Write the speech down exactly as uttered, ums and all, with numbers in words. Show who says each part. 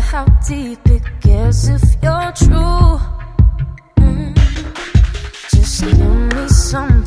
Speaker 1: how deep it gets if you're true. Mm. Just give me some